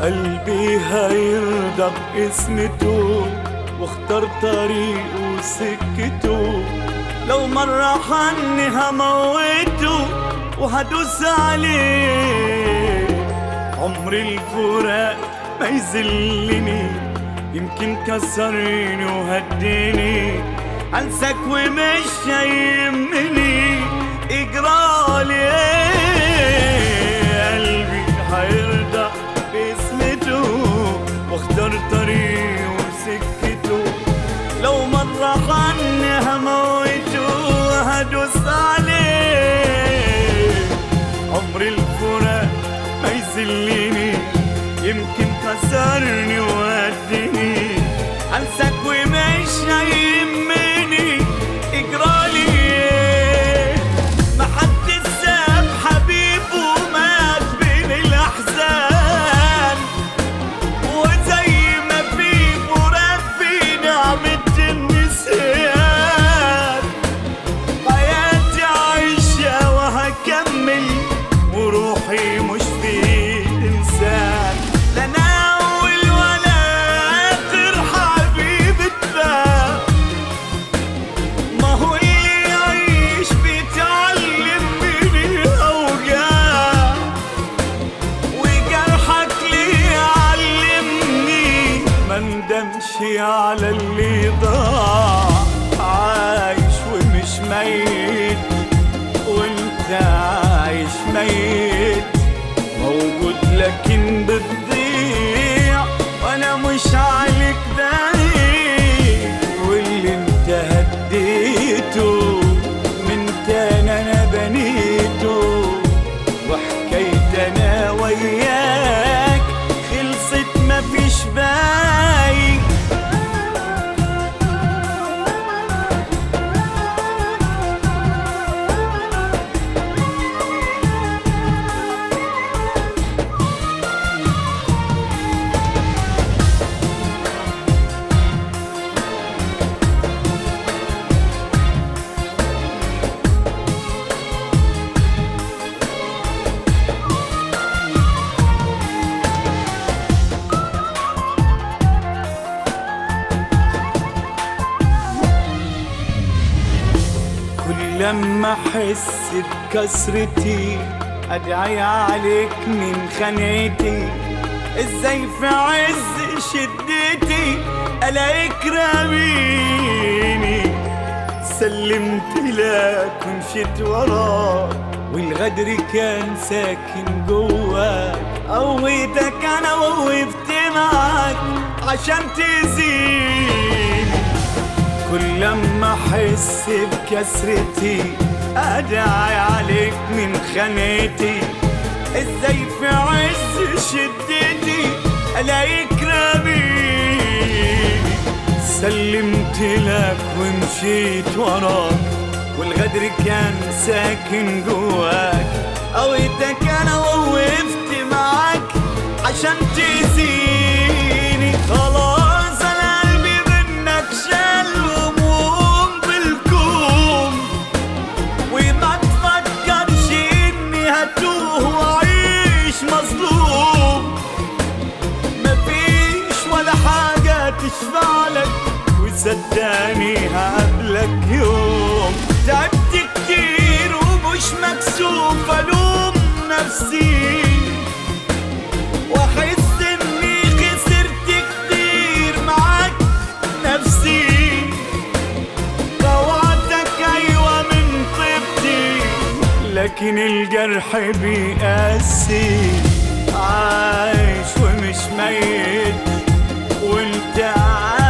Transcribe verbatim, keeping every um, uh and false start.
قلبي هيرضى بقسمته واختار طريقه وسكته. لو مرة حني هموته وهدوس عليه. عمر الفراق ما يذلني، يمكن كسرني وهديني. انساك ومش هيهمني اجرالي ايه. قلبي هيرضى باسمته واختار طريقه وسكته. لو مرة حني هموته وهدوس عليه. عمر الفراق ما يذلني، يمكن كسرني وهديني. انساك ومش هيهمني اجرالي ايه. ما حد ساب حبيبه مات بين الاحزان، وزي ما في فراق في نعمة النسيان. حياتي عايشة وهكمل وروحي مش في انسان. لا انا اول ولا اخر حبيب اتباع. ما هو اللي يعيش بيتعلم من الاوجاع، وجرحك ليه علمني ما ندمش على اللي ضاع. عايش ومش ميت وانت عايش ميت، موجود لكن بتضيع وانا مش عليك دايق. واللي انت هديته من تاني انا بنيته، وحكاية انا وياك خلصت مفيش باقي. لما احس بكسرتي ادعي عليك من خانتي. ازاي في عز شدتي الاقيك راميني. سلمت لك ومشيت وراك والغدر كان ساكن جواك. قويتك انا ووقفت معاك عشان تزيني. كل لما احس بكسرتي ادعي عليك من خانتي. ازاي في عز شدتي الاقيك راميني. سلمت لك ومشيت وراك والغدر كان ساكن جواك. قويتك انا ووقفت معاك عشان تزيني. خلاص انا قلبي منك شال هموم بالكوم، وما تفكرش اني هتوه واعيش مظلوم. مفيش ولا حاجة تشفعلك وصدقني هقابلك يوم. تعبت كتير ومش مكسوف الوم نفسي، واحس اني خسرت كتير معاك نفسي. طوعتك ايوه من طيبتي لكن الجرح بيقاسي. عايش ومش ميت وانت عايش